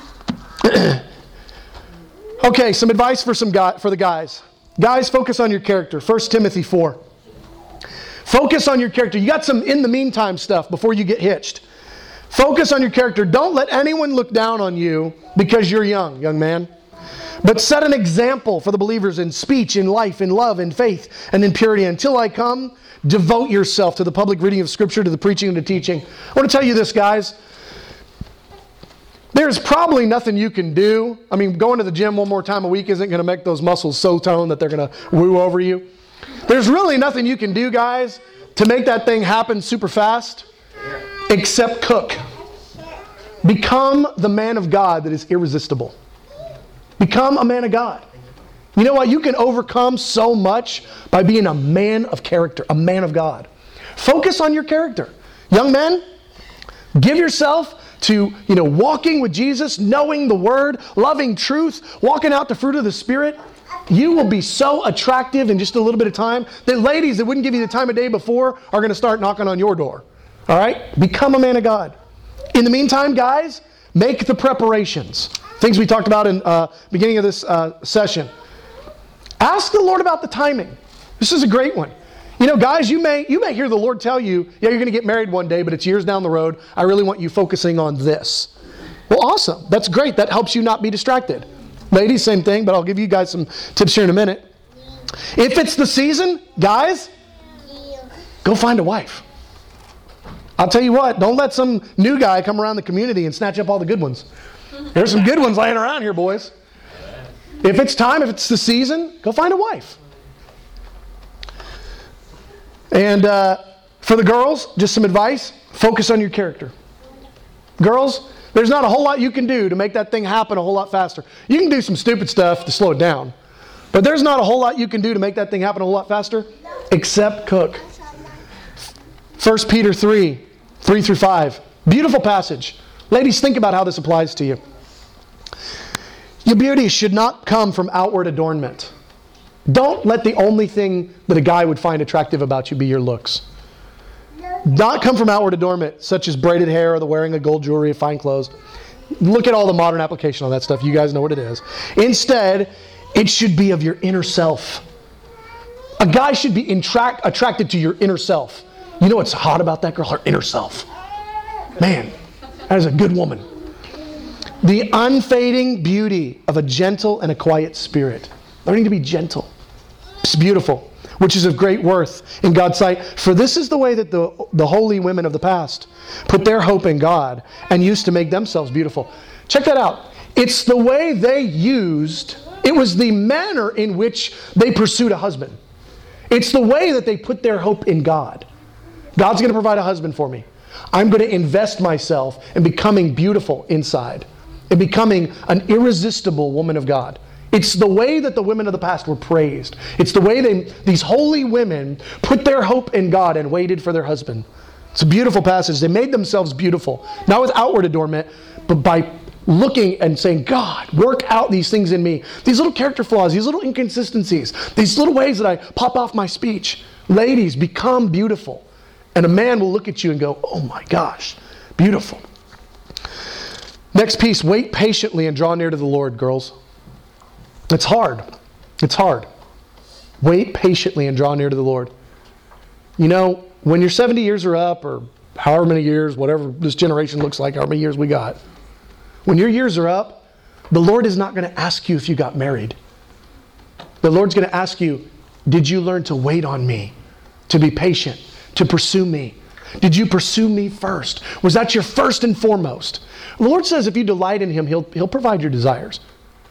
Okay, some advice for the guys. Guys, focus on your character. 1 Timothy 4. Focus on your character. You got some in the meantime stuff before you get hitched. Focus on your character. Don't let anyone look down on you because you're young man. But set an example for the believers in speech, in life, in love, in faith, and in purity. Until I come, devote yourself to the public reading of Scripture, to the preaching and the teaching. I want to tell you this, guys. There's probably nothing you can do. I mean, going to the gym one more time a week isn't going to make those muscles so toned that they're going to woo over you. There's really nothing you can do, guys, to make that thing happen super fast, except cook. Become the man of God that is irresistible. Become a man of God. You know what? You can overcome so much by being a man of character, a man of God. Focus on your character. Young men, give yourself to, walking with Jesus, knowing the Word, loving truth, walking out the fruit of the Spirit. You will be so attractive in just a little bit of time that ladies that wouldn't give you the time of day before are going to start knocking on your door. All right? Become a man of God. In the meantime, guys, make the preparations. Things we talked about in beginning of this session. Ask the Lord about the timing. This is a great one. Guys, you may hear the Lord tell you, yeah, you're going to get married one day, but it's years down the road. I really want you focusing on this. Well, awesome. That's great. That helps you not be distracted. Ladies, same thing, but I'll give you guys some tips here in a minute. If it's the season, guys, go find a wife. I'll tell you what, don't let some new guy come around the community and snatch up all the good ones. There's some good ones laying around here, boys. If it's time, if it's the season, go find a wife. And for the girls, just some advice, focus on your character. Girls, there's not a whole lot you can do to make that thing happen a whole lot faster. You can do some stupid stuff to slow it down. But there's not a whole lot you can do to make that thing happen a whole lot faster, except cook. 1 Peter 3:3-5. Beautiful passage. Ladies, think about how this applies to you. Your beauty should not come from outward adornment. Don't let the only thing that a guy would find attractive about you be your looks. Not come from outward adornment, such as braided hair or the wearing of gold jewelry or fine clothes. Look at all the modern application on that stuff. You guys know what it is. Instead, it should be of your inner self. A guy should be attracted to your inner self. You know what's hot about that girl? Her inner self. Man, that is a good woman. The unfading beauty of a gentle and a quiet spirit. Learning to be gentle. It's beautiful, which is of great worth in God's sight. For this is the way that the holy women of the past put their hope in God and used to make themselves beautiful. Check that out. It's the way they used, it was the manner in which they pursued a husband. It's the way that they put their hope in God. God's going to provide a husband for me. I'm going to invest myself in becoming beautiful inside and becoming an irresistible woman of God. It's the way that the women of the past were praised. It's the way these holy women put their hope in God and waited for their husband. It's a beautiful passage. They made themselves beautiful, not with outward adornment, but by looking and saying, God, work out these things in me. These little character flaws, these little inconsistencies, these little ways that I pop off my speech. Ladies, become beautiful. And a man will look at you and go, oh my gosh, beautiful. Next piece, wait patiently and draw near to the Lord, girls. It's hard. It's hard. Wait patiently and draw near to the Lord. When your 70 years are up, or however many years, whatever this generation looks like, however many years we got, when your years are up, the Lord is not going to ask you if you got married. The Lord's going to ask you, did you learn to wait on me, to be patient, to pursue me? Did you pursue me first? Was that your first and foremost? The Lord says if you delight in Him, He'll provide your desires.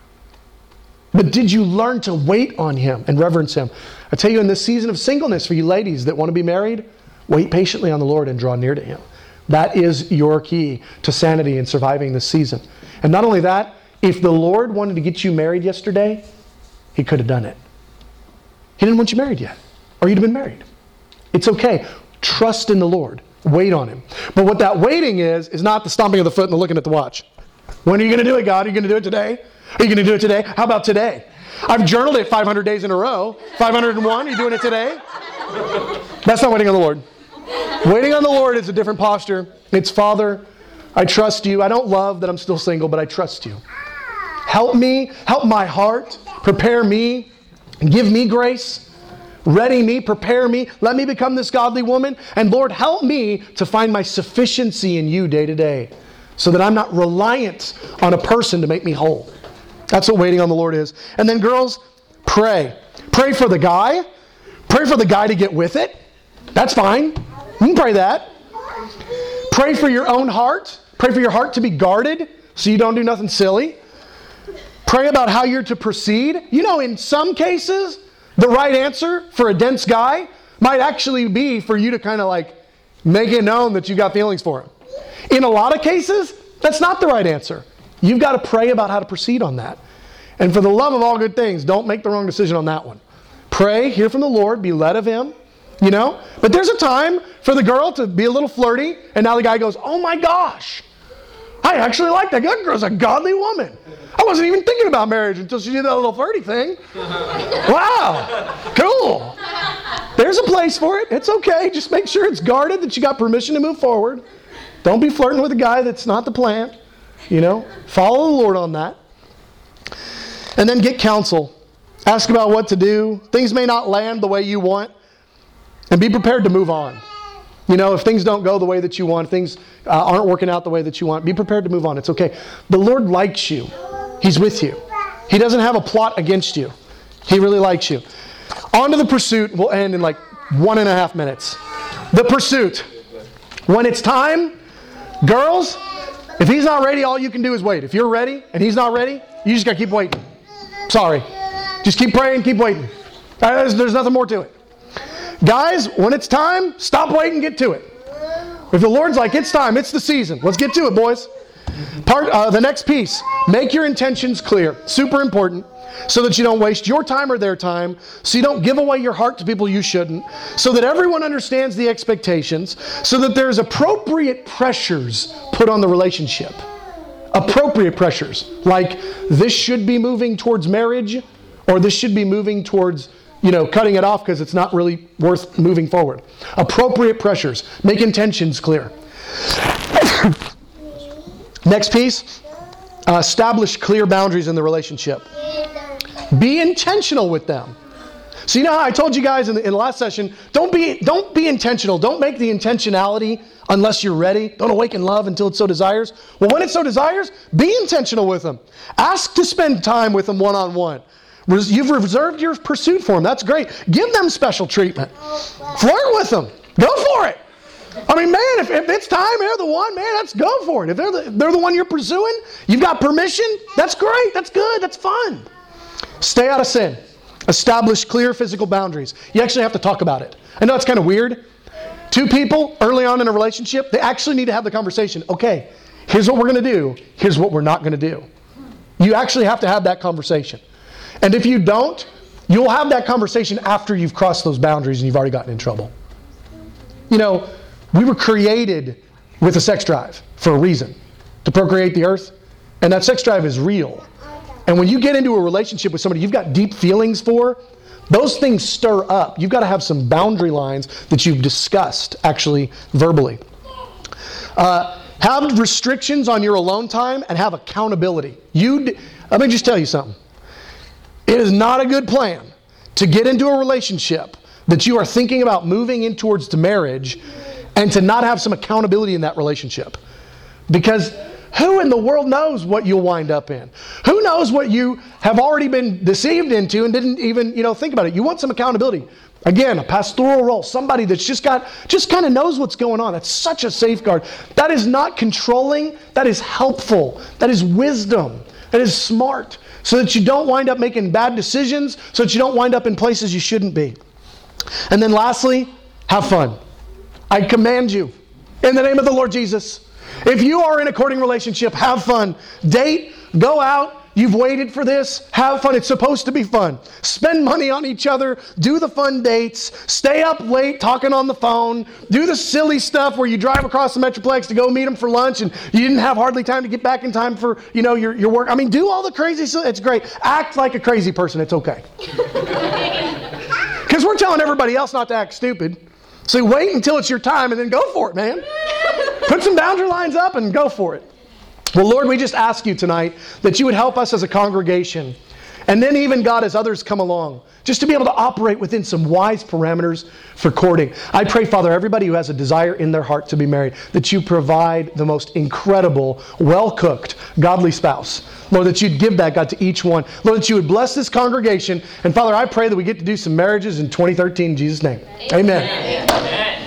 But did you learn to wait on Him and reverence Him? I tell you, in this season of singleness for you ladies that want to be married, wait patiently on the Lord and draw near to Him. That is your key to sanity and surviving this season. And not only that, if the Lord wanted to get you married yesterday, He could have done it. He didn't want you married yet, or you'd have been married. It's okay. Trust in the Lord. Wait on Him. But what that waiting is not the stomping of the foot and the looking at the watch. When are you going to do it, God? Are you going to do it today? Are you going to do it today? How about today? I've journaled it 500 days in a row. 501, are you doing it today? That's not waiting on the Lord. Waiting on the Lord is a different posture. It's, Father, I trust you. I don't love that I'm still single, but I trust you. Help me, help my heart, prepare me, give me grace, ready me, prepare me, let me become this godly woman. And Lord, help me to find my sufficiency in you day to day so that I'm not reliant on a person to make me whole. That's what waiting on the Lord is. And then girls, pray. Pray for the guy. Pray for the guy to get with it. That's fine. You can pray that. Pray for your own heart. Pray for your heart to be guarded so you don't do nothing silly. Pray about how you're to proceed. In some cases, the right answer for a dense guy might actually be for you to kind of make it known that you got feelings for him. In a lot of cases, that's not the right answer. You've got to pray about how to proceed on that. And for the love of all good things, don't make the wrong decision on that one. Pray, hear from the Lord, be led of Him, you know. But there's a time for the girl to be a little flirty, and now the guy goes, oh my gosh, I actually like that. That girl's a godly woman. I wasn't even thinking about marriage until she did that little flirty thing. Wow, cool. There's a place for it. It's okay. Just make sure it's guarded, that you got permission to move forward. Don't be flirting with a guy that's not the plan. You know, follow the Lord on that. And then get counsel. Ask about what to do. Things may not land the way you want. And be prepared to move on. You know, if things don't go the way that you want, things aren't working out the way that you want, be prepared to move on. It's okay. The Lord likes you. He's with you. He doesn't have a plot against you. He really likes you. On to the pursuit. We'll end in like 1.5 minutes. The pursuit. When it's time, girls, if he's not ready, all you can do is wait. If you're ready and he's not ready, you just got to keep waiting. Sorry. Just keep praying, keep waiting. There's nothing more to it. Guys, when it's time, stop waiting, get to it. If the Lord's like, it's time, it's the season. Let's get to it, boys. The next piece, make your intentions clear. Super important. So that you don't waste your time or their time. So you don't give away your heart to people you shouldn't. So that everyone understands the expectations. So that there's appropriate pressures put on the relationship. Appropriate pressures. Like, this should be moving towards marriage. Or this should be moving towards, you know, cutting it off because it's not really worth moving forward. Appropriate pressures. Make intentions clear. Next piece. Establish clear boundaries in the relationship. Be intentional with them. So you know how I told you guys in the last session, don't be intentional. Don't make the intentionality unless you're ready. Don't awaken love until it so desires. Well, when it so desires, be intentional with them. Ask to spend time with them one-on-one. You've reserved your pursuit for them. That's great. Give them special treatment. Flirt with them. Go for it. I mean, man, if it's time, they're the one, man, let's go for it. If they're the one you're pursuing, you've got permission, that's great, that's good, that's fun. Stay out of sin. Establish clear physical boundaries. You actually have to talk about it. I know it's kind of weird. Two people early on in a relationship, they actually need to have the conversation. Okay, here's what we're going to do. Here's what we're not going to do. You actually have to have that conversation. And if you don't, you'll have that conversation after you've crossed those boundaries and you've already gotten in trouble. You know, we were created with a sex drive for a reason, to procreate the earth. And that sex drive is real. And when you get into a relationship with somebody you've got deep feelings for, those things stir up. You've got to have some boundary lines that you've discussed, actually, verbally. Have restrictions on your alone time and have accountability. Let me just tell you something. It is not a good plan to get into a relationship that you are thinking about moving in towards to marriage and to not have some accountability in that relationship. Because who in the world knows what you'll wind up in? Who knows what you have already been deceived into and didn't even, think about it? You want some accountability. Again, a pastoral role, somebody that's just kind of knows what's going on. That's such a safeguard. That is not controlling. That is helpful. That is wisdom. That is smart. So that you don't wind up making bad decisions, so that you don't wind up in places you shouldn't be. And then lastly, have fun. I command you, in the name of the Lord Jesus, if you are in a courting relationship, have fun. Date, go out. You've waited for this. Have fun. It's supposed to be fun. Spend money on each other. Do the fun dates. Stay up late talking on the phone. Do the silly stuff where you drive across the Metroplex to go meet them for lunch and you didn't have hardly time to get back in time for your work. I mean, do all the crazy stuff. It's great. Act like a crazy person. It's okay. Because we're telling everybody else not to act stupid. So wait until it's your time and then go for it, man. Put some boundary lines up and go for it. Well, Lord, we just ask you tonight that you would help us as a congregation, and then even, God, as others come along, just to be able to operate within some wise parameters for courting. I pray, Father, everybody who has a desire in their heart to be married, that you provide the most incredible, well-cooked, godly spouse. Lord, that you'd give that, God, to each one. Lord, that you would bless this congregation. And Father, I pray that we get to do some marriages in 2013 in Jesus' name. Amen. Amen.